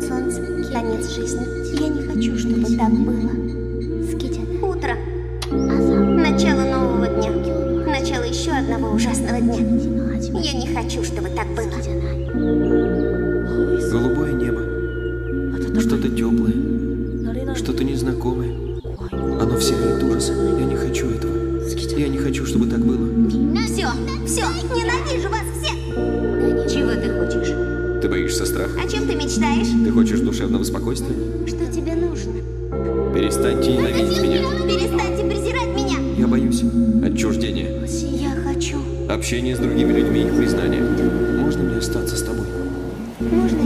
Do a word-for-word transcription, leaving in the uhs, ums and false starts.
солнце, конец жизни. Я не хочу, чтобы так было. Утро. Начало нового дня. Начало еще одного ужасного дня. Я не хочу, чтобы так было. Голубое небо. Что-то теплое. Что-то незнакомое. Оно вселяет ужас. Я не хочу этого. Я не хочу, чтобы так было. Все, все, ненавижу вас всех! Чего ты хочешь? Ты боишься страха? О чем ты мечтаешь? Ты хочешь душевного спокойствия? Что тебе нужно? Перестаньте ненавидеть меня. Перестаньте презирать меня! Я боюсь. Отчуждения. Я хочу. Общение с другими людьми и признание. Можно мне остаться с тобой? Можно